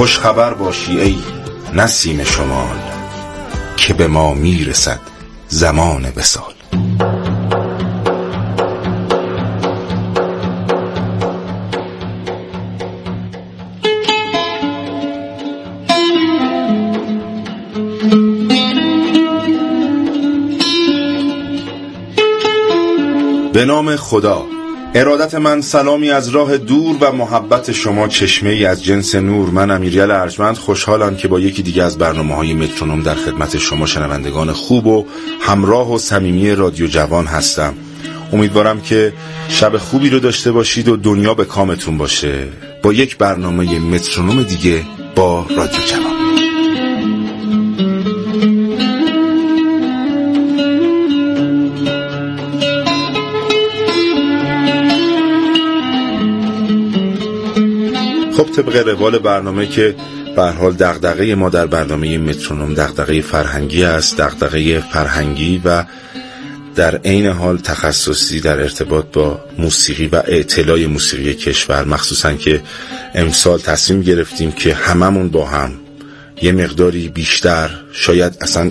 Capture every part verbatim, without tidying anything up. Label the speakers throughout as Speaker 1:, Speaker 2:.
Speaker 1: خوش خبر باشی ای نسیم شمال، که به ما میرسد زمان وصال. به نام خدا. ارادت من سلامی از راه دور و محبت شما چشمه ای از جنس نور. من امیریل ارجمند خوشحالم که با یکی دیگه از برنامه‌های مترونوم در خدمت شما شنوندگان خوب و همراه و صمیمی رادیو جوان هستم. امیدوارم که شب خوبی رو داشته باشید و دنیا به کامتون باشه با یک برنامه مترونوم دیگه با رادیو جوان. خب طبق روال برنامه که به هر حال دغدغه ما در برنامه مترونوم دغدغه فرهنگی است، دغدغه فرهنگی و در عین حال تخصصی در ارتباط با موسیقی و اطلاع موسیقی کشور، مخصوصا که امسال تصمیم گرفتیم که هممون با هم یه مقداری بیشتر، شاید اصلا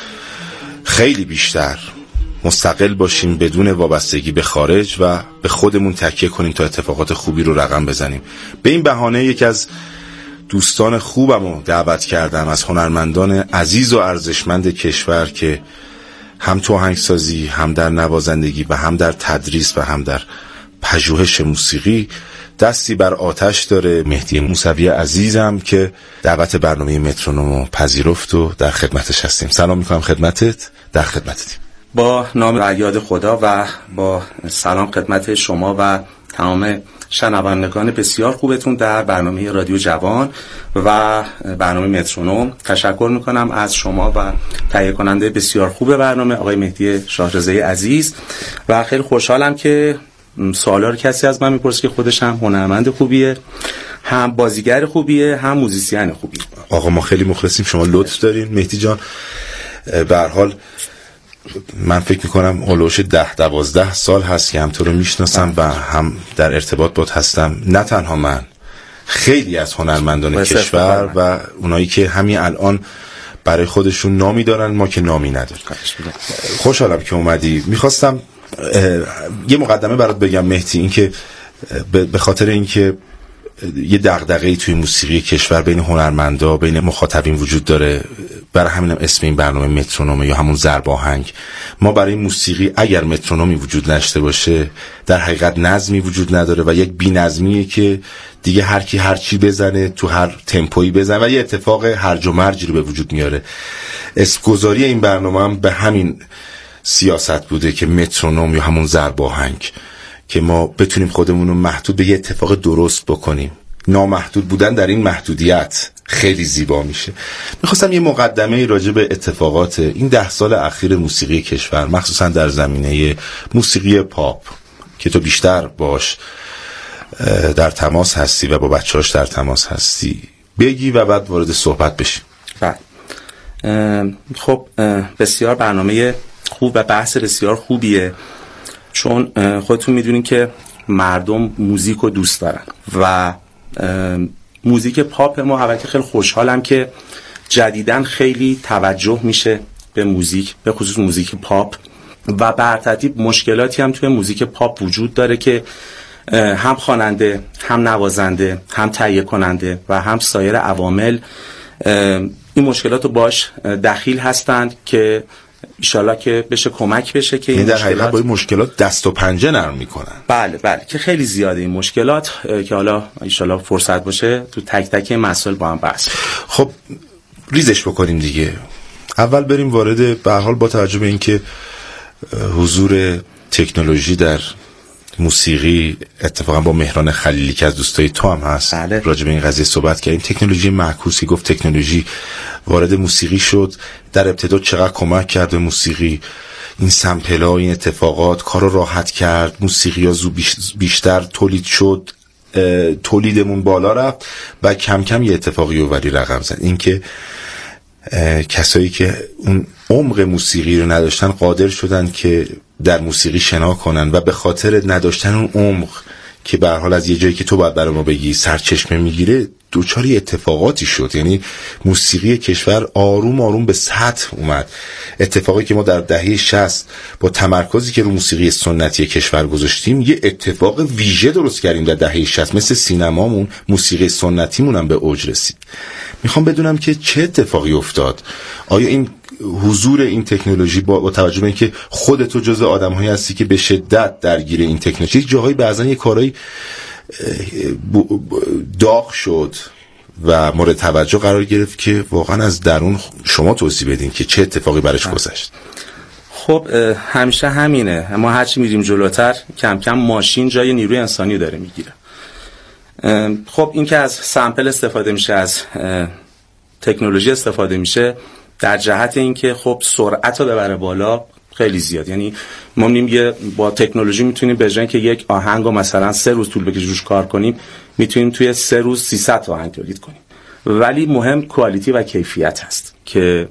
Speaker 1: خیلی بیشتر مستقل باشیم بدون وابستگی به خارج و به خودمون تکیه کنیم تا اتفاقات خوبی رو رقم بزنیم. به این بهانه یک از دوستان خوبم رو دعوت کردم، از هنرمندان عزیز و ارزشمند کشور که هم تو آهنگسازی، هم در نوازندگی و هم در تدریس و هم در پژوهش موسیقی دستی بر آتش داره. مهدی موسوی عزیزم که دعوت برنامه مترونوم پذیرفت و در خدمتش هستیم. سلام میکنم خدمتت، در خدمتتیم.
Speaker 2: با نام و یاد خدا و با سلام خدمت شما و تمام شنوندگان بسیار خوبتون در برنامه رادیو جوان و برنامه مترونوم. تشکر میکنم از شما و تهیه کننده بسیار خوب برنامه آقای مهدی شاهرضایی عزیز و خیلی خوشحالم که سوالا رو کسی از من میپرسه که خودش هم هنرمند خوبیه، هم بازیگر خوبیه، هم موزیسین خوبیه.
Speaker 1: آقا ما خیلی مخلصیم، شما لطف دارین مهدی جان. به هر حال من فکر میکنم اولوش ده دوازده سال هست که هم تو رو میشناسم و هم در ارتباط بات هستم. نه تنها من، خیلی از هنرمندان کشور و اونایی که همین الان برای خودشون نامی دارن، ما که نامی نداریم. خوشحالم که اومدی. میخواستم یه مقدمه برات بگم مهدی، این که به خاطر اینکه یه دغدغه‌ای توی موسیقی کشور بین هنرمندا، بین مخاطبین وجود داره، برای همینم اسم این برنامه مترونوم یا همون ضرب آهنگ. ما برای موسیقی اگر مترونومی وجود نشته باشه در حقیقت نظمی وجود نداره و یک بی‌نظمیه که دیگه هر کی هر چی بزنه تو هر تمپویی بزنه و یه اتفاق هرج و مرجی رو به وجود میاره. اسمگذاری این برنامه هم به همین سیاست بوده که مترونوم یا همون ضرب آهنگ، که ما بتونیم خودمون رو محدود به یه اتفاق درست بکنیم. نامحدود بودن در این محدودیت خیلی زیبا میشه. میخواستم یه مقدمه راجع به اتفاقات این ده سال اخیر موسیقی کشور، مخصوصا در زمینه موسیقی پاپ که تو بیشتر باش در تماس هستی و با بچه‌هاش در تماس هستی، بگی و بعد وارد صحبت بشیم.
Speaker 2: خب بسیار برنامه خوب و بحث بسیار خوبیه، چون خودتون میدونین که مردم موزیک رو دوست دارن و موزیک پاپ ما. اول که خیلی خوشحالم که جدیداً خیلی توجه میشه به موزیک، به خصوص موزیک پاپ، و بر ترتیب مشکلاتی هم توی موزیک پاپ وجود داره که هم خواننده، هم نوازنده، هم تهیه کننده و هم سایر عوامل این مشکلات رو باش دخیل هستند که ایشالا که بشه کمک بشه که این
Speaker 1: در حقیقت با این مشکلات دست و پنجه نرم میکنن.
Speaker 2: بله بله که خیلی زیاده این مشکلات که حالا ایشالا فرصت باشه تو تک تک مسائل با هم بحث.
Speaker 1: خب ریزش بکنیم دیگه. اول بریم وارد، به هر حال با توجه به اینکه حضور تکنولوژی در موسیقی، اتفاقا با مهران خلیلی که از دوستای تو هم هست
Speaker 2: بله.
Speaker 1: راجع به این قضیه صحبت کردیم. تکنولوژی معکوسی، گفت تکنولوژی وارد موسیقی شد، در ابتدا چقدر کمک کرد به موسیقی، این سمپل‌ها، این اتفاقات کارو راحت کرد، موسیقی ها بیشتر تولید شد، تولیدمون بالا رفت و کم کم یه اتفاقی اولی رقم زد، این که کسایی که اون عمق موسیقی رو نداشتن قادر شدن که در موسیقی شنا کنن و به خاطر نداشتن اون عمق که به هر حال از یه جایی که تو باید برای ما بگی سرچشمه میگیره، دوچاری اتفاقاتی شد. یعنی موسیقی کشور آروم آروم به سطح اومد. اتفاقی که ما در دهه شصت با تمرکزی که رو موسیقی سنتی کشور گذاشتیم یه اتفاق ویژه درست کردیم در دهه شصت. مثل سینمامون موسیقی سنتیمون هم به اوج رسید. میخوام بدونم که چه اتفاقی افتاد. آیا این حضور این تکنولوژی با, با توجه به اینکه خودت جزء آدم‌هایی هستی که به شدت درگیر این تکنولوژی، جاهای بعضن یه کارهای داغ شد و مورد توجه قرار گرفت که واقعا از درون شما توضیح بدین که چه اتفاقی برش گذشت؟
Speaker 2: خب همیشه همینه، ما هرچی میریم جلوتر کم کم ماشین جای نیروی انسانی داره میگیره. خب این که از سامپل استفاده میشه، از تکنولوژی استفاده میشه، در جهت اینکه خب سرعت رو ببره بالا خیلی زیاد. یعنی ما میگیم یه با تکنولوژی میتونیم به جای که یک آهنگ رو مثلا سه روز طول بکشه روش کار کنیم، میتونیم توی سه روز سیصد آهنگ تولید کنیم. ولی مهم کوالیتی و کیفیت هست که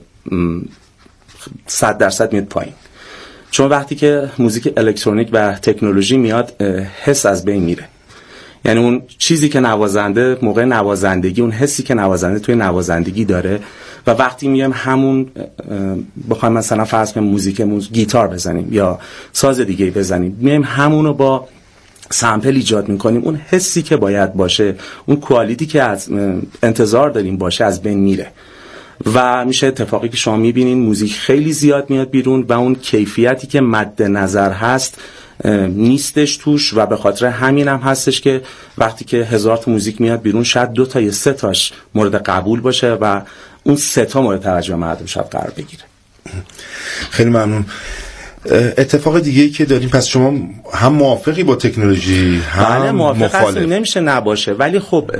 Speaker 2: صد درصد میاد پایین. چون وقتی که موزیک الکترونیک و تکنولوژی میاد حس از بین میره. یعنی اون چیزی که نوازنده موقع نوازندگی، اون حسی که نوازنده توی نوازندگی داره، و وقتی میگم همون بخوایم مثلا فرض کنیم موزیک موز... گیتار بزنیم یا ساز دیگه بزنیم، میایم همونو با سامپل ایجاد میکنیم، اون حسی که باید باشه، اون کوالیتی که از انتظار داریم باشه از بین میره و میشه اتفاقی که شما میبینین موزیک خیلی زیاد میاد بیرون و اون کیفیتی که مد نظر هست نیستش توش. و به خاطر همین هم هستش که وقتی که هزار تا موزیک میاد بیرون شاید دو تا یا سه تاش مورد قبول باشه و اون سه تا مورد توجه مردم شاید قرار بگیره.
Speaker 1: خیلی ممنون. اتفاق دیگه‌ای که داریم، پس شما هم موافقی با تکنولوژی هم
Speaker 2: بله موافق
Speaker 1: مخالف؟
Speaker 2: نمیشه نباشه، ولی خب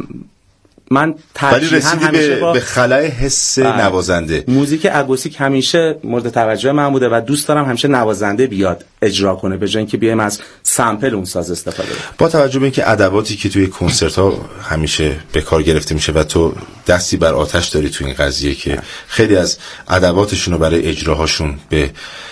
Speaker 2: من
Speaker 1: ولی رسیدی به, به خلای حس نوازنده.
Speaker 2: موزیک اکوستیک همیشه مورد توجه من بوده و دوست دارم همیشه نوازنده بیاد اجرا کنه به جای اینکه بیایم از سامپل اون ساز استفاده کنیم.
Speaker 1: با توجه به اینکه ادواتی که توی کنسرت ها همیشه به کار گرفته میشه و تو دستی بر آتش داری تو این قضیه که خیلی از ادواتشون رو برای اجراهاشون به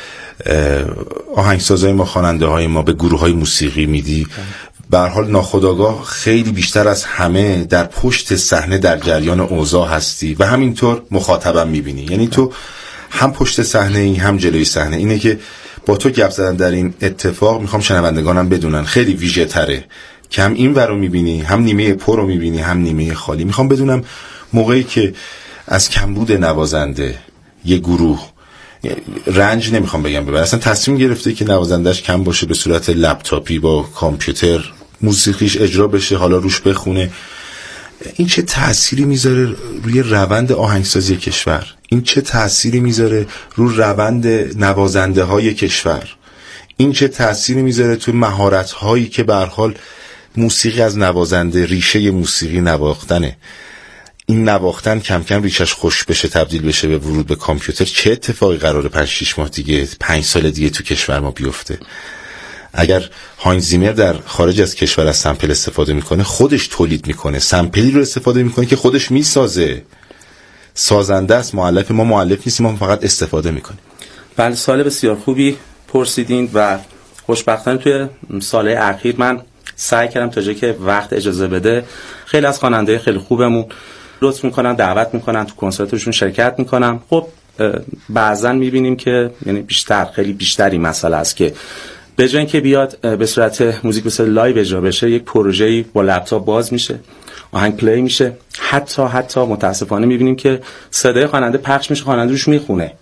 Speaker 1: آهنگسازای ما، خواننده های ما، به گروه های موسیقی میدی، به هر حال ناخودآگاه خیلی بیشتر از همه در پشت صحنه در جریان اوضاع هستی و همینطور مخاطبم میبینی. یعنی تو هم پشت صحنه ای هم جلوی صحنه. اینه که با تو گپ زدن در این اتفاق میخوام شنوندگانم بدونن خیلی ویژه تره که هم این ور رو میبینی، هم نیمه پر رو میبینی، هم نیمه خالی. میخوام بدونم موقعی که از کمبود نوازنده یه گروه رنج نمیخوام بگم ببر، اصلا تصمیم گرفته که نوازندش کم باشه، به صورت لپتاپی با کامپیوتر موسیقیش اجرا بشه، حالا روش بخونه، این چه تأثیری میذاره روی روند آهنگسازی کشور؟ این چه تأثیری میذاره روی روند نوازنده های کشور؟ این چه تأثیری میذاره توی مهارت هایی که به هر حال موسیقی از نوازنده، ریشه موسیقی نواختنه، این نواختن کم کم ریشش خوش بشه، تبدیل بشه به ورود به کامپیوتر. چه اتفاقی قراره پنج شش ماه دیگه، پنج سال دیگه تو کشور ما بیفته؟ اگر هاینز زیمر در خارج از کشور از سامپل استفاده میکنه، خودش تولید میکنه، سامپلی رو استفاده میکنه که خودش میسازه، سازنده است، مؤلف. ما مؤلف نیستیم، ما فقط استفاده میکنیم.
Speaker 2: بله، سوال بسیار خوبی پرسیدین و خوشبختانه توی سالهای اخیر من سعی کردم تا جایی که وقت اجازه بده خیلی از خواننده خیلی خوبمون لطف میکنن، دعوت میکنن، تو کنسرتشون شرکت میکنم. خب بعضن میبینیم که یعنی بیشتر خیلی بیشتری مسئله است که به جای اینکه بیاد به صورت موزیک به صورت لایو اجرا بشه، یک پروژه‌ای با لپتاپ باز میشه، آهنگ پلی میشه، حتی حتی متاسفانه میبینیم که صدای خواننده پخش میشه، خواننده روش میخونه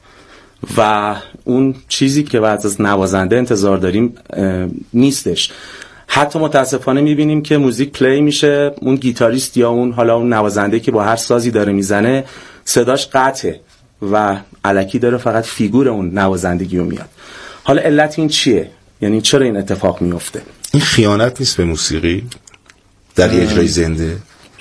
Speaker 2: و اون چیزی که بعد از نوازنده انتظار داریم نیستش. حتی متاسفانه میبینیم که موزیک پلی میشه، اون گیتاریست یا اون حالا اون نوازنده که با هر سازی داره میزنه صداش قطعه و الکی داره فقط فیگور اون نوازندگی رو میاد. حالا علت این چیه؟ یعنی چرا این اتفاق میفته؟
Speaker 1: این خیانت نیست به موسیقی در یه اجرای زنده؟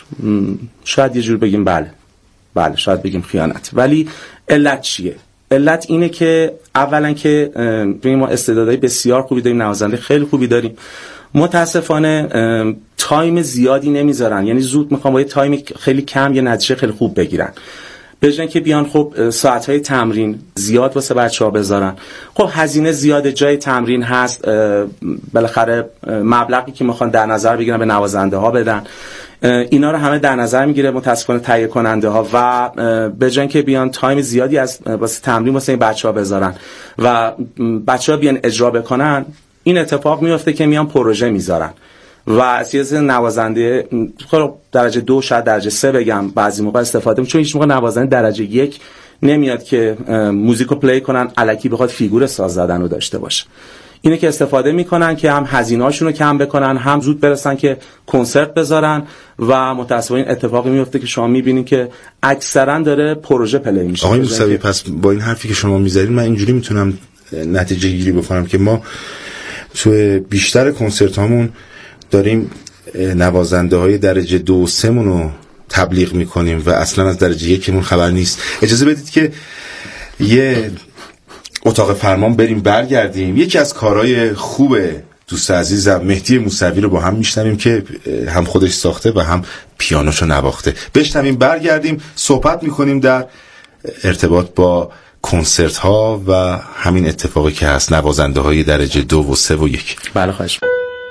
Speaker 2: شاید یه جور بگیم بله بله شاید بگیم خیانت، ولی علت چیه؟ علت اینه که اولا که ما استعدادهای بسیار خوبی داریم، نوازنده خیلی خوبی داریم، متاسفانه تایم زیادی نمیذارن، یعنی زود میخوام با یه تایم خیلی کم یه نتیجه خیلی خوب بگیرن. به جای اینکه بیان خب ساعت‌های تمرین زیاد واسه بچه‌ها بذارن، خب هزینه زیاد، جای تمرین هست، بالاخره مبلغی که میخوان در نظر بگیرن به نوازنده ها بدن، اینا رو همه در نظر میگیره متاسفانه تهیه کننده ها و به جای اینکه بیان تایم زیادی از واسه تمرین واسه این بچه‌ها بذارن و بچه‌ها بیان اجرا بکنن، این اتفاق میفته که میان پروژه میذارن و از یه نوازنده درجه دو شاید درجه سه بگم بعضی موقع استفاده می‌کنه، چون هیچ موقع نوازنده درجه یک نمیاد که موزیکو پلی کنن الکی بخواد فیگور ساز زدن رو داشته باشه. اینه که استفاده میکنن که هم هزینه‌هاشون رو کم بکنن، هم زود برسن که کنسرت بذارن و متأسفانه این اتفاقی میفته که شما میبینین که اکثرا داره پروژه پلی میشه.
Speaker 1: آقای موسوی، پس با این حرفی که شما میذارید من اینجوری میتونم نتیجه گیری بکنم که ما تو بیشتر کنسرت هامون داریم نوازنده های درجه دو و سه مونو تبلیغ میکنیم و اصلا از درجه یکمون خبر نیست. اجازه بدید که یه اتاق فرمان بریم برگردیم. یکی از کارهای خوب دوست عزیزم مهدی موسوی رو با هم میشنویم که هم خودش ساخته و هم پیانوشو نواخته. بشنویم برگردیم صحبت میکنیم در ارتباط با کنسرت ها و همین اتفاقی که هست، نوازنده های درجه دو و سه و یک.
Speaker 2: بله خواهش.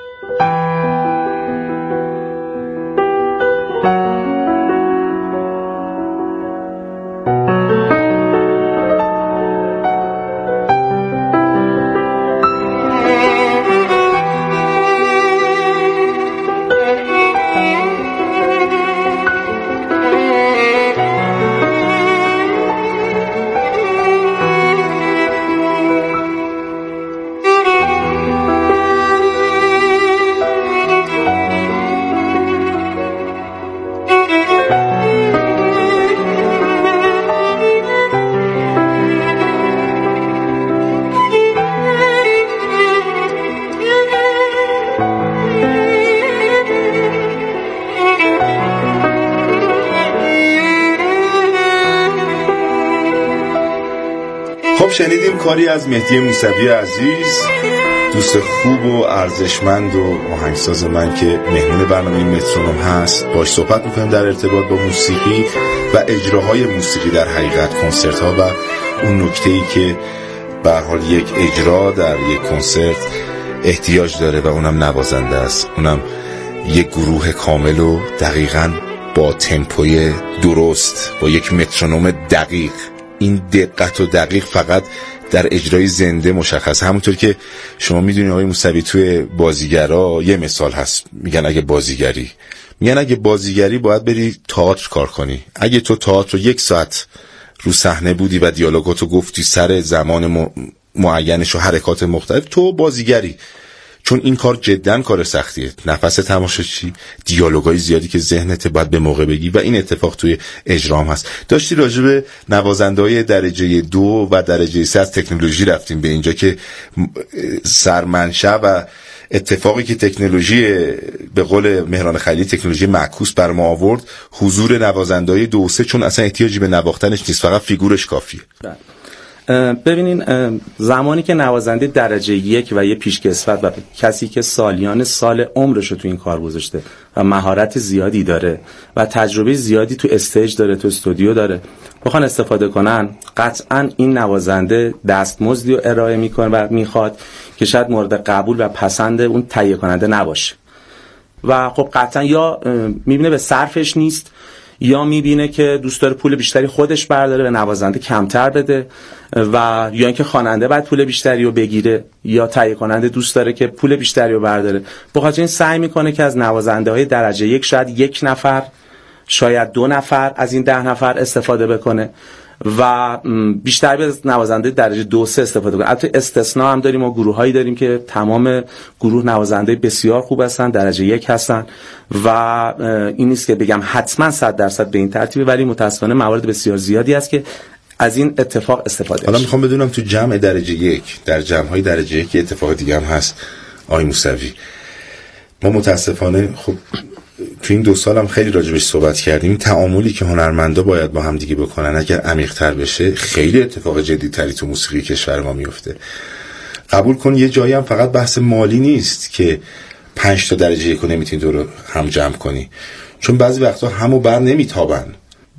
Speaker 1: شنیدیم کاری از مهدی موسوی عزیز، دوست خوب و ارزشمند و آهنگساز من که مهمون برنامه مترونوم هست. باش صحبت میکنیم در ارتباط با موسیقی و اجراهای موسیقی در حقیقت، کنسرت ها و اون نکته‌ای که به هر حال یک اجرا در یک کنسرت احتیاج داره و اونم نوازنده است، اونم یک گروه کامل و دقیقاً با تمپوی درست، با یک مترونوم دقیق. این دقت و دقیق فقط در اجرای زنده مشخص. همونطور که شما میدونید آقای موسوی توی بازیگرا یه مثال هست، میگن اگه بازیگری میگن اگه بازیگری باید بری تئاتر کار کنی. اگه تو تئاتر رو یک ساعت رو صحنه بودی و دیالوگاتو گفتی سر زمان معینش و حرکات مختلف، تو بازیگری. چون این کار جداً کار سختیه، نفس تماشاچی، دیالوگای زیادی که ذهنت باید به موقع بگی و این اتفاق توی اجرام هست. داشتی راجع به نوازنده‌های درجه دو و درجه سه از تکنولوژی رفتیم به اینجا که سرمنشأ و اتفاقی که تکنولوژی به قول مهران خلیلی تکنولوژی معکوس بر ما آورد، حضور نوازنده‌های دو و سه، چون اصلا احتیاجی به نواختنش نیست، فقط فیگورش کافیه.
Speaker 2: ببینین زمانی که نوازنده درجه یک و یه پیشکسوت و کسی که سالیان سال عمرش رو تو این کار گذاشته و مهارت زیادی داره و تجربه زیادی تو استیج داره، تو استودیو داره، بخوان استفاده کنن، قطعاً این نوازنده دستمزدی رو ارائه میکنه و میخواد که شاید مورد قبول و پسند اون تهیه کننده نباشه و خب قطعاً یا میبینه به صرفش نیست یا میبینه که دوست داره پول بیشتری خودش برداره به نوازنده کمتر بده و یا اینکه خواننده باید پول بیشتری رو بگیره یا تهیه کننده دوست داره که پول بیشتری رو برداره. بخاطر این سعی میکنه که از نوازنده های درجه یک شاید یک نفر شاید دو نفر از این ده نفر استفاده بکنه و بیشتر به نوازنده درجه دو سه استفاده کنه. البته استثناء هم داریم و گروهایی داریم که تمام گروه نوازنده بسیار خوب هستن، درجه یک هستن و این نیست که بگم حتما صد درصد به این ترتیبه، ولی متاسفانه موارد بسیار زیادی هست که از این اتفاق استفاده
Speaker 1: حالا میخوام بدونم تو جمع درجه یک، در جمع‌های درجه یک اتفاق دیگه هم هست آقای موسوی. ما متاسفانه خب تو این دو سال هم خیلی راجبش صحبت کردیم. تعاملی که هنرمندا باید با هم دیگه بکنن اگر عمیق‌تر بشه، خیلی اتفاق جدی‌تری تو موسیقی کشور ما میفته. قبول کن یه جایی هم فقط بحث مالی نیست که پنج تا درجه یک رو نمیتونی دور هم جمع کنی، چون بعضی وقتا همو بر نمیتابن.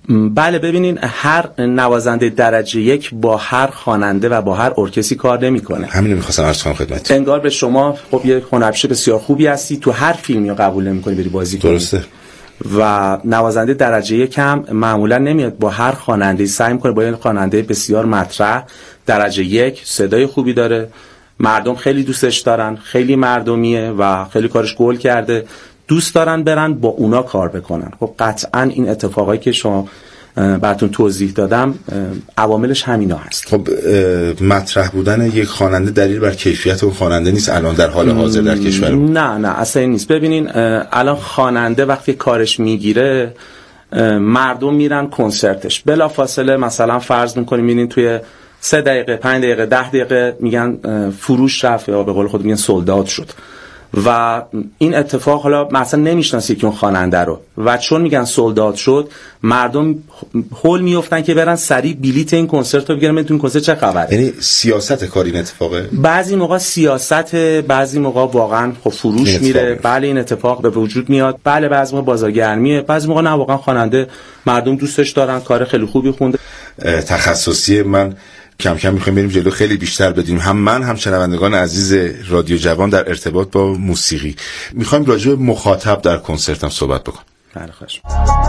Speaker 2: بله ببینین هر نوازنده درجه یک با هر خواننده و با هر ارکستری کار نمیکنه.
Speaker 1: همین رو می‌خواستم عرض کنم خدمتتون.
Speaker 2: انگار به شما خب یه هنرپیشه بسیار خوبی هستی، تو هر فیلمی رو قبول نمی‌کنی بری بازی کنی.
Speaker 1: درسته.
Speaker 2: و نوازنده درجه یک هم معمولا نمیاد با هر خواننده سعی می‌کنه با یه خواننده بسیار مطرح درجه یک صدای خوبی داره، مردم خیلی دوستش دارن، خیلی مردمیه و خیلی کارش گل کرده، دوست دارن برن با اونا کار بکنن. خب قطعا این اتفاقایی که شما براتون توضیح دادم عواملش همینا هست.
Speaker 1: خب مطرح بودن یک خواننده دلیل بر کیفیت اون خواننده نیست الان در حال حاضر در کشور؟
Speaker 2: نه نه اصلا نیست. ببینین الان خواننده وقتی کارش میگیره مردم میرن کنسرتش، بلافاصله مثلا فرض میکنیم میرین توی سه دقیقه پنج دقیقه ده دقیقه میگن فروش رفت یا به قول خود میگن سولد اوت شد و این اتفاق حالا مثلا نمیشناسی که اون خواننده رو و چون میگن سولد اوت شد مردم هول میافتن که برن سریع بلیت این کنسرت رو بگیرن. من تو این کنسرت چه خبره؟
Speaker 1: یعنی سیاست کار این اتفاقه.
Speaker 2: بعضی موقع سیاست، بعضی موقع واقعا خب فروش میره. بله این اتفاق به وجود میاد. بله بعضی موقع بازارگرمیه، بعضی موقع نه واقعا خواننده مردم دوستش دارن، کار خیلی خوبی خونده.
Speaker 1: تخصصی من کم کم میخوایم بریم جلو، خیلی بیشتر بدیم هم من هم شنوندگان عزیز رادیو جوان در ارتباط با موسیقی. میخوایم راجع به مخاطب در کنسرت هم صحبت بکنیم.
Speaker 2: بله خواهش.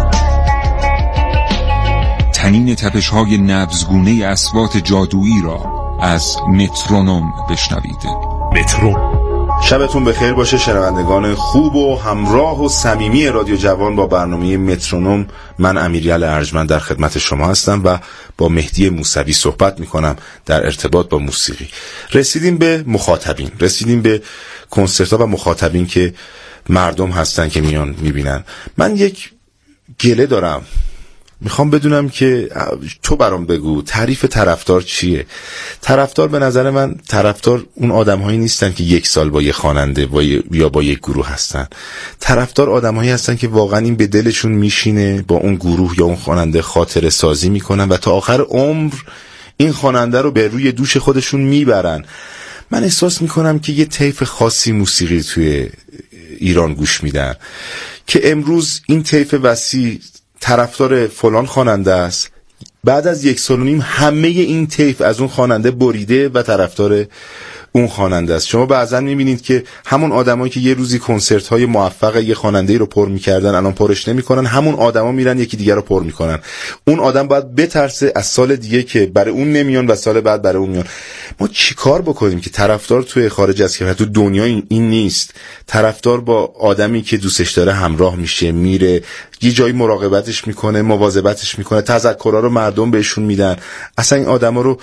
Speaker 3: تنین تپش‌های نبضگونه اصوات جادویی را از مترونوم بشنوید.
Speaker 1: مترونوم. شبتون بخیر باشه شنوندگان خوب و همراه و صمیمی رادیو جوان. با برنامه مترونوم من امیرعلی ارجمند در خدمت شما هستم و با مهدی موسوی صحبت میکنم در ارتباط با موسیقی. رسیدیم به مخاطبین، رسیدیم به کنسرت‌ها و مخاطبین که مردم هستن که میان میبینن. من یک گله دارم، میخوام بدونم که تو برام بگو تعریف طرفدار چیه؟ طرفدار به نظر من طرفدار اون آدم‌هایی نیستن که یک سال با یه خواننده یا با یک گروه هستن. طرفدار آدم‌هایی هستن که واقعا این به دلشون میشینه، با اون گروه یا اون خواننده خاطره سازی میکنن و تا آخر عمر این خواننده رو به روی دوش خودشون میبرن. من احساس میکنم که یه طیف خاصی موسیقی توی ایران گوش میدن که امروز این طیف وسیع طرفدار فلان خواننده است، بعد از یک سال و نیم همه این طیف از اون خواننده بریده و طرفدار اون خواننده است. شما بعضا میبینید که همون آدمایی که یه روزی کنسرت های موفق یه خواننده‌ای رو پر میکردن الان پرش نمیکنن، همون آدما میرن یکی دیگر رو پر میکنن. اون آدم باید بترسه از سال دیگه که برای اون نمیان و سال بعد برای اون میان. ما چیکار بکنیم که طرفدار توی خارج از کشور، تو دنیا این, این نیست. طرفدار با آدمی که دوستش داره همراه میشه، میره یه جایی مراقبتش میکنه، مواظبتش میکنه، تذکرها رو مردم بهشون میدن، اصلا این آدما رو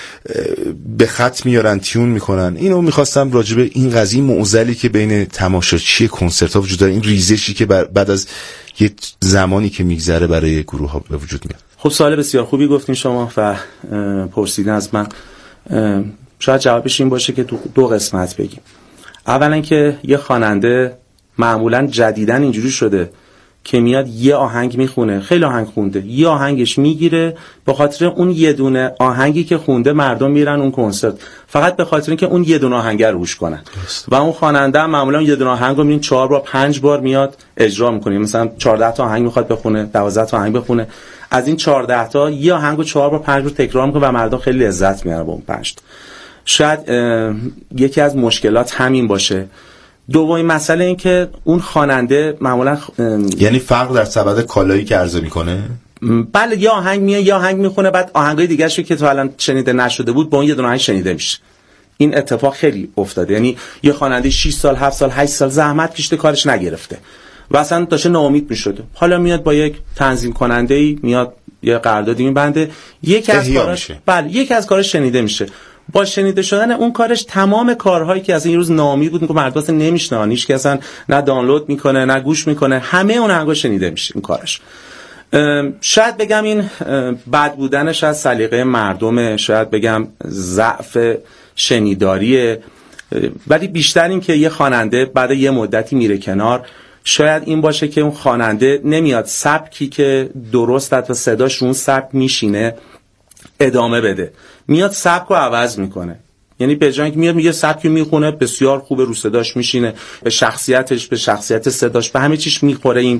Speaker 1: به خط میارن، تیون میکنن. اینو میخواستم راجبه این قضیه معضلی که بین تماشاچی کنسرت ها وجود داره، این ریزشی که بعد از یه زمانی که میگذره برای گروه ها به وجود میاد.
Speaker 2: خب سوال بسیار خوبی گفتین شما و پرسیدین از من. شاید جوابش این باشه که تو دو قسمت بگیم. اولا که یه خواننده معمولا جدیدن اینجوری شده که میاد یه آهنگ میخونه، خیلی آهنگ خونده، یه آهنگش میگیره، به خاطر اون یه دونه آهنگی که خونده مردم میرن اون کنسرت فقط به خاطر اینکه اون یه دونه آهنگ رو گوش کنن. دست. و اون خواننده هم معمولا یه دونه آهنگ رو میبینین چهار بار پنج بار میاد اجرا میکنه، مثلا چهارده تا آهنگ میخواد بخونه، دوازده تا آهنگ بخونه، از این چهارده تا یه آهنگو چهار بار پنج بار تکرار میکنه و مردم خیلی لذت میبرن با اون پنج. شاید یکی از مشکلات همین باشه. دومین مسئله این که اون خواننده معمولا خ...
Speaker 1: یعنی فرق در سبد کالایی که عرضه میکنه.
Speaker 2: بله یه آهنگ میاد یه آهنگ میخونه، بعد آهنگای دیگه شو که تو الان شنیده نشده بود با اون یه دونه آهنگ شنیده میشه. این اتفاق خیلی افتاده. یعنی یه خواننده شش سال هفت سال هشت سال زحمت کشیده کارش نگرفته و اصلا داشته ناامید میشده، حالا میاد با یک تنظیم کننده‌ای میاد یه قراردادی میبنده، یکی از کاراش بله یکی از کارش شنیده میشه. با شنیده شدن اون کارش تمام کارهایی که از این روز ناامید بود که مردم اصلا نمیشنن، هیچ کس اصلا نه دانلود میکنه نه گوش میکنه، همه اون آهنگا شنیده میشه این کارش. شاید بگم این بد بودنش از سلیقه مردمه، شاید بگم ضعف شنیداریه، ولی بیشتر این که یه خواننده بعد یه مدتی میره کنار، شاید این باشه که اون خواننده نمیاد سبکی که درست و صداش اون سبک میشینه ادامه بده، میاد سبک رو عوض میکنه. یعنی به جای اینکه میاد میگه سبکی میخونه بسیار خوبه، رو صداش میشینه، به شخصیتش، به شخصیت صداش، به همه چیش میخوره این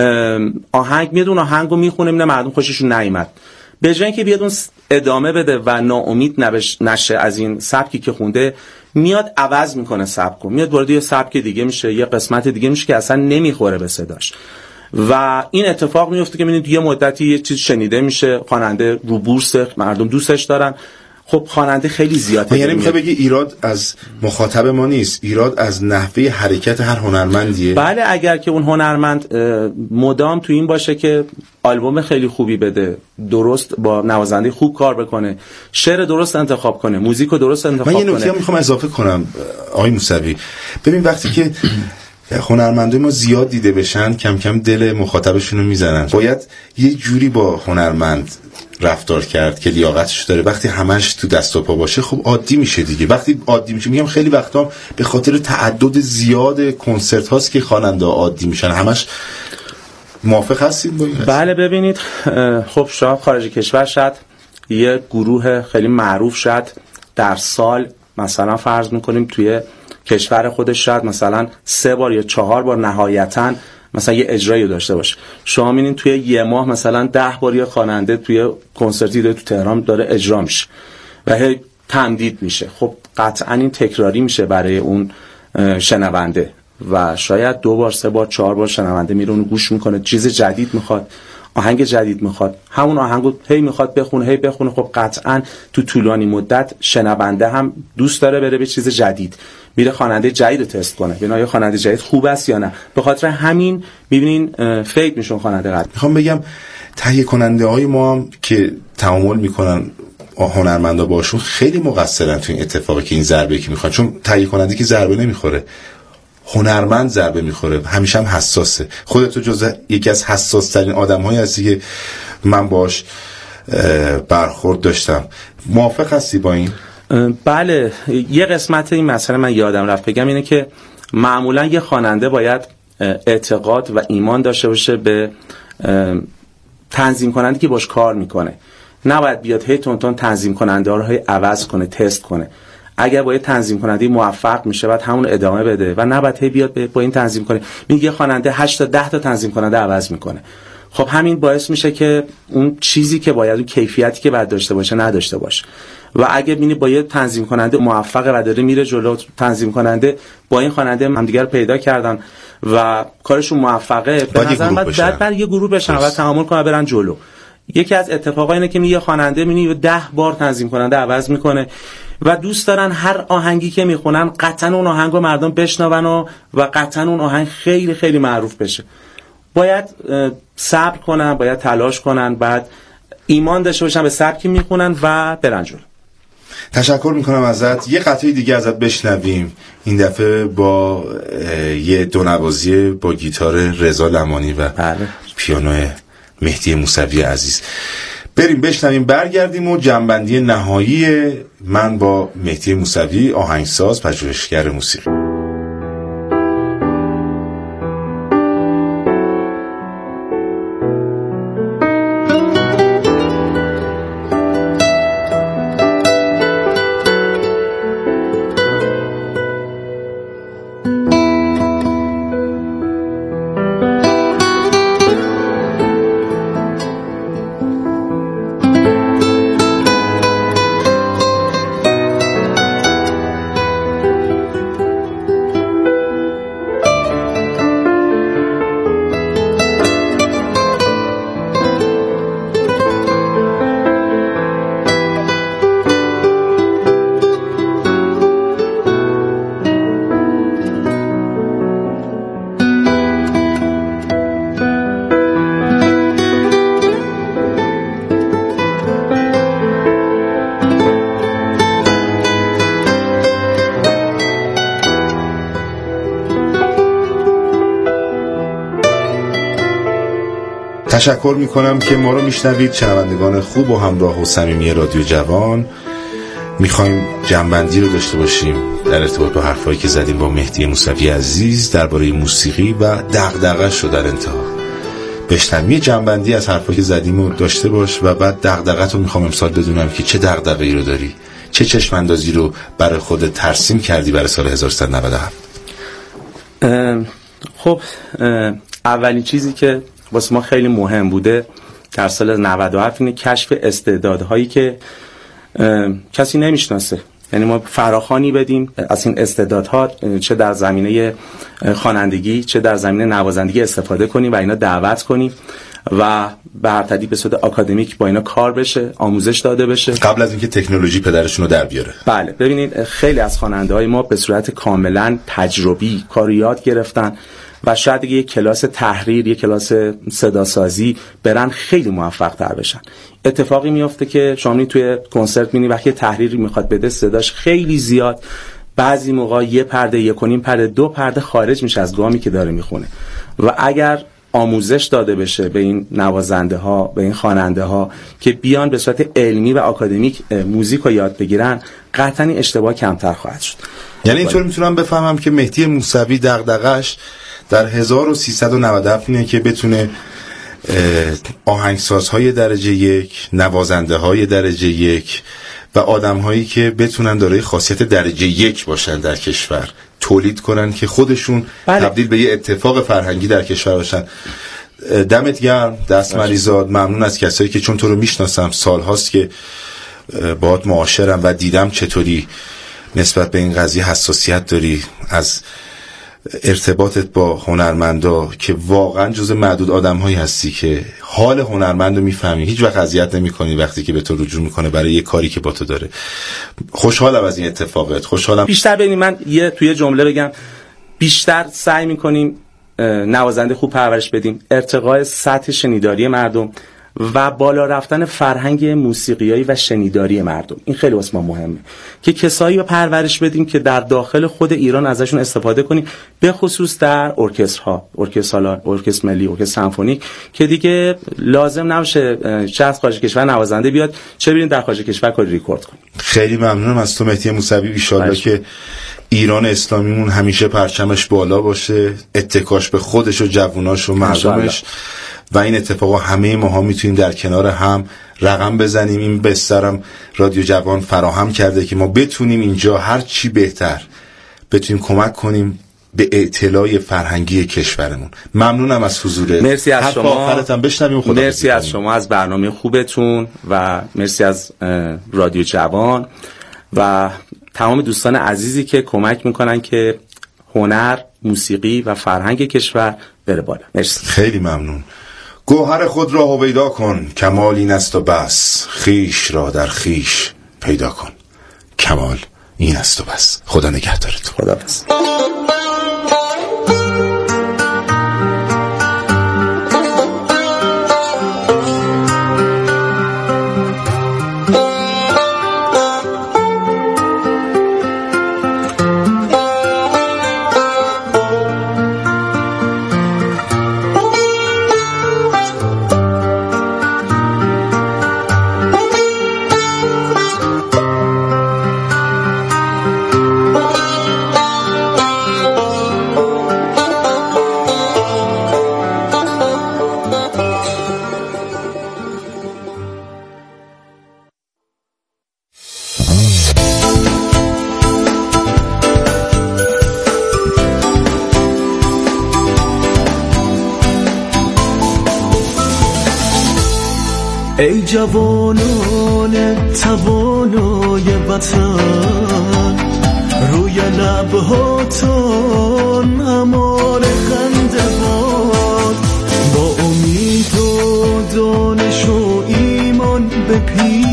Speaker 2: آهنگ، میاد اون آهنگو میخونه، میبینه مردم خوششون نیامد، به جای اینکه بیاد اون ادامه بده و ناامید نشه از این سبکی که خونده، میاد عوض میکنه سبکو، میاد وارد یه سبک دیگه میشه، یه قسمت دیگه میشه که اصلا نمیخوره به صداش. و این اتفاق میفته که میبینید یه مدتی یه چیز شنیده میشه، خواننده رو بورس، مردم دوستش دارن، خب خواننده خیلی زیاده.
Speaker 1: یعنی میخوای بگی ایراد از مخاطب ما نیست، ایراد از نحوه حرکت هر هنرمندیه؟
Speaker 2: بله، اگر که اون هنرمند مدام تو این باشه که آلبوم خیلی خوبی بده، درست با نوازنده خوب کار بکنه، شعر درست انتخاب کنه، موزیکو درست انتخاب کنه.
Speaker 1: من یه نکته میخوام اضافه کنم آقای موسوی، ببین وقتی که هنرمندای ما زیاد دیده بشن، کم کم دل مخاطبشون رو میزنن. باید یه جوری با هنرمند رفتار کرد که لیاقتش داره. وقتی همش تو دست و پا باشه خب عادی میشه دیگه. وقتی عادی میشه، میگم خیلی وقتا به خاطر تعدد زیاد کنسرت هاست که خواننده عادی میشن. همش موافق هستید با این؟
Speaker 2: بله، ببینید خب شاید خارج کشور شاید یه گروه خیلی معروف شاید در سال مثلا فرض میکنیم توی کشور خودش شاید مثلا سه بار یا چهار بار نهایتاً مثلا یه اجرایی داشته باشه. شما می‌بینید توی یه ماه مثلا ده بار یه خواننده توی کنسرتی داره تو تهران داره اجرا میشه و هی تمدید میشه. خب قطعاً این تکراری میشه برای اون شنونده و شاید دو بار سه بار چهار بار شنونده میره اون گوش میکنه، چیز جدید میخواد، آهنگ جدید میخواد، همون آهنگو هی میخواد بخونه هی بخونه. خب قطعاً تو طولانی مدت شنونده هم دوست داره بره به چیز جدید، میره خواننده جدید رو تست کنه، ببینه خواننده جدید خوب است یا نه. به خاطر همین میبینین فیک میشون خواننده قدیم.
Speaker 1: میخوام بگم تهیه کننده های ما هم که تعامل میکنن هنرمندا باشون خیلی مقصرن تو این اتفاقی که این ضربه که میخوان، چون تهیه کننده که ضربه نمیخوره، هنرمند ضربه میخوره، همیشه هم حساسه. خودت جزء یکی از حساس ترین آدم‌هایی هستی که من باش برخورد داشتم. موافق هستی با این؟
Speaker 2: بله، یه قسمت این مسئله من یادم رفت بگم اینه که معمولا یه خواننده باید اعتقاد و ایمان داشته باشه به تنظیم کننده که باش کار میکنه. نباید بیاد هی تون تون تنظیم کننده ها رو هی عوض کنه، تست کنه. اگر با یه تنظیم کننده موفق میشه بعد همون ادامه بده و نباید هی بیاد با این تنظیم کنه. میگه خواننده هشت تا ده تا تنظیم کننده عوض میکنه. خب همین باعث میشه که اون چیزی که باید، اون کیفیتی که باید داشته باشه نداشته باشه. و اگه ببینی با یه تنظیم کننده موفق و داره میره جلو، تنظیم کننده با این خواننده همدیگه رو پیدا کردن و کارشون موفقه، به نظر من بعد بر یه گروه بشن و تعامل کنن برن جلو. یکی از اتفاقا اینه که یه خواننده میبینی ده بار تنظیم کننده عوض میکنه و دوست دارن هر آهنگی که میخونن قطعا اون آهنگو مردم بشنون و و قطعا اون آهنگ خیلی خیلی معروف بشه. باید صبر کنن، باید تلاش کنن، بعد ایمان داشته باشن به سبکی میخونن و برن جلو.
Speaker 1: تشکر میکنم ازت. یه قطعه دیگه ازت بشنویم، این دفعه با یه دونوازی با گیتار رضا لمانی و بله. پیانو مهدی موسوی عزیز. بریم بشنویم، برگردیم و جنبندی نهایی من با مهدی موسوی، آهنگساز، پژوهشگر موسیقی. تشکر میکنم که ما رو میشنوید، شنوندگان خوب و همراه و صمیمی رادیو جوان. میخوایم جنبندی رو داشته باشیم در ارتباط با حرفایی که زدیم با مهدی موسوی عزیز درباره موسیقی و دغدغه‌اش رو در انتها بشنویم. یه جنبندی از حرفایی که زدیم رو داشته باش و بعد دغدغه‌ت رو میخوام امسال بدونم که چه دغدغه‌ای رو داری، چه چشم اندازی رو برای خودت ترسیم کردی برای سال هزار و سیصد و نود و هفت؟
Speaker 2: خب اولین چیزی که واسه ما خیلی مهم بوده در سال نود و هفت اینه کشف استعدادهایی که کسی نمیشناسه. یعنی ما فراخوانی بدیم از این استعدادها، چه در زمینه خوانندگی چه در زمینه نوازندگی استفاده کنیم و اینا دعوت کنیم و به هر ترتیب به صورت آکادمیک با اینا کار بشه، آموزش داده بشه
Speaker 1: قبل از اینکه تکنولوژی پدرشون رو در بیاره.
Speaker 2: بله ببینید خیلی از خواننده‌های ما به صورت کاملا تجربی کار یاد گرفتن و شاید دیگه یک کلاس تحریر، یک کلاس صداسازی برن خیلی موفق تر بشن. اتفاقی میفته که شما توی کنسرت می‌بینید وقتی تحریری میخواد بده صداش خیلی زیاد، بعضی موقع یه پرده، یک و نیم پرده، دو پرده خارج میشه از گامی که داره میخونه و اگر آموزش داده بشه به این نوازنده ها، به این خواننده ها که بیان به صورت علمی و آکادمیک موزیک رو یاد بگیرن، قطعاً اشتباه کمتر خواهد شد.
Speaker 1: یعنی اینطور میتونم بفهمم که مهدی موسوی دغدغش در هزار و سیصد و نود و هفت اینه که بتونه آهنگسازهای درجه یک، نوازنده های درجه یک و آدم هایی که بتونن دارای خاصیت درجه یک باشن در کشور تولید کنن که خودشون بله. تبدیل به یه اتفاق فرهنگی در کشور باشن. دمت گرم، دست مریزاد. ممنون از کسایی که چون تو رو میشناسم، سال هاست که باهات معاشرم و دیدم چطوری نسبت به این قضیه حساسیت داری، از ارتباطت با هنرمندا که واقعا جز معدود آدم‌هایی هستی که حال هنرمندو میفهمی، هیچ وقت اذیت نمی‌کنی وقتی که به تو رجوع میکنه برای یه کاری که با تو داره. خوشحالم از این اتفاقات. خوشحالم.
Speaker 2: بیشتر ببین من یه توی جمله بگم، بیشتر سعی می‌کنیم نوازنده خوب پرورش بدیم، ارتقاء سطح شنیداری مردم و بالا رفتن فرهنگ موسیقیایی و شنیداری مردم. این خیلی واسه ما مهمه که کسایی رو پرورش بدیم که در داخل خود ایران ازشون استفاده کنیم، به خصوص در ارکسترها، ارکستر سالن، ارکستر ملی، ارکستر سمفونیک، که دیگه لازم نباشه چه از خارج کشور نوازنده بیاد چه بریم در خارج کشور کاری ریکورد کنیم.
Speaker 1: خیلی ممنونم از تو مهدی موسوی. ان شاءالله که ایران اسلامیمون همیشه پرچمش بالا باشه، اتکاش به خودش و جووناش و مردمش و این اتفاقا همه ماها میتونیم در کنار هم رقم بزنیم. این بسترم رادیو جوان فراهم کرده که ما بتونیم اینجا هر چی بهتر بتونیم کمک کنیم به اطلاع فرهنگی کشورمون. ممنونم از حضورت.
Speaker 2: مرسی از شما.
Speaker 1: آخرتم بشنویم. خدا
Speaker 2: مرسی از شما، از برنامه خوبتون و مرسی از رادیو جوان و تمام دوستان عزیزی که کمک میکنن که هنر، موسیقی و فرهنگ کشور بره بالا. مرسی.
Speaker 1: خیلی ممنون. گوهر خود را هویدا کن، کمال این است و بس، خیش را در خیش پیدا کن، کمال این است و بس. خدا نگهدارت.
Speaker 2: خدا بس.
Speaker 4: ای جوانان توانای وطن، روی لبهاتون امان خنده باد، با امید و دانش و ایمان به پیش